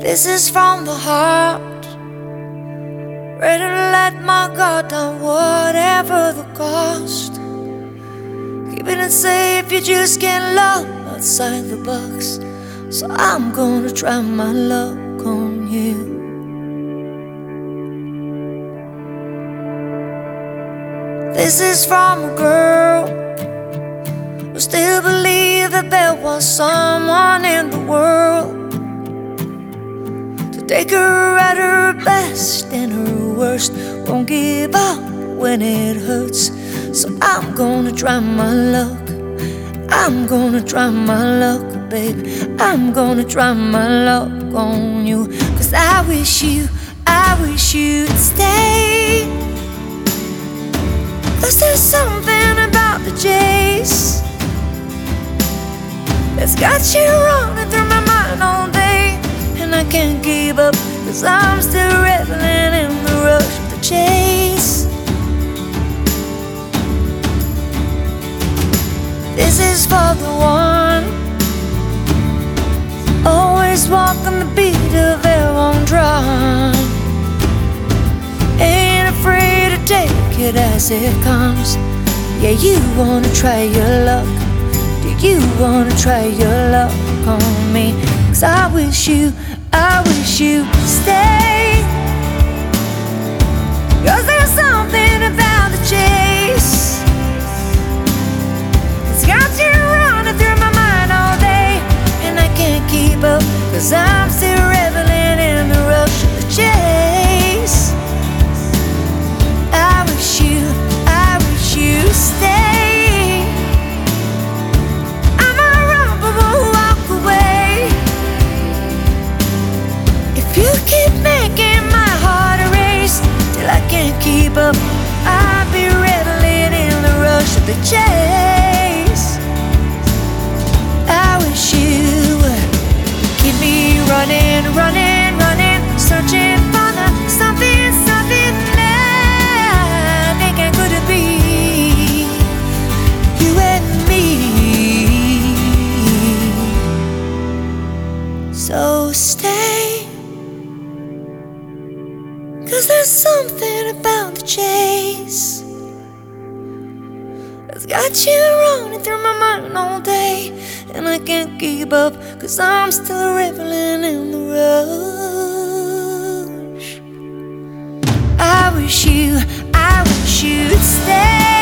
This is from the heart, ready to let my guard down, whatever the cost. Keeping it safe, you just can't love outside the box. So I'm gonna try my luck on you. This is from a girl who still believed that there was someone in the world to take her at her best and her worst. Won't give up when it hurts. So I'm gonna try my luck. I'm gonna try my luck, baby. I'm gonna try my luck on you. 'Cause I wish you'd stay. 'Cause there's something about the chase that's got you running through my mind all day, and I can't keep up, 'cause I'm still reveling in the rush of the chase. This is for the one always walking the beat of their own drum, ain't afraid to take it as it comes. Yeah, you wanna try your luck. Do you wanna try your luck on me? 'Cause I wish you'd stay. 'Cause there's something about the chase that's got you running through my mind all day, and I can't keep up, 'cause I'm still reveling in the rush of the chase. I wish you'd stay. I'm a run but won't walk away. If you keep making my heart a race till I can't keep up, I'll be reveling in the rush of the chase. I wish you would keep me running, running, running, searching for the something, something that thinking could it be you and me. So stay, 'cause there's something about the chase that's got you running through my mind all day, and I can't keep up, 'cause I'm still reveling in the rush. I wish you'd stay.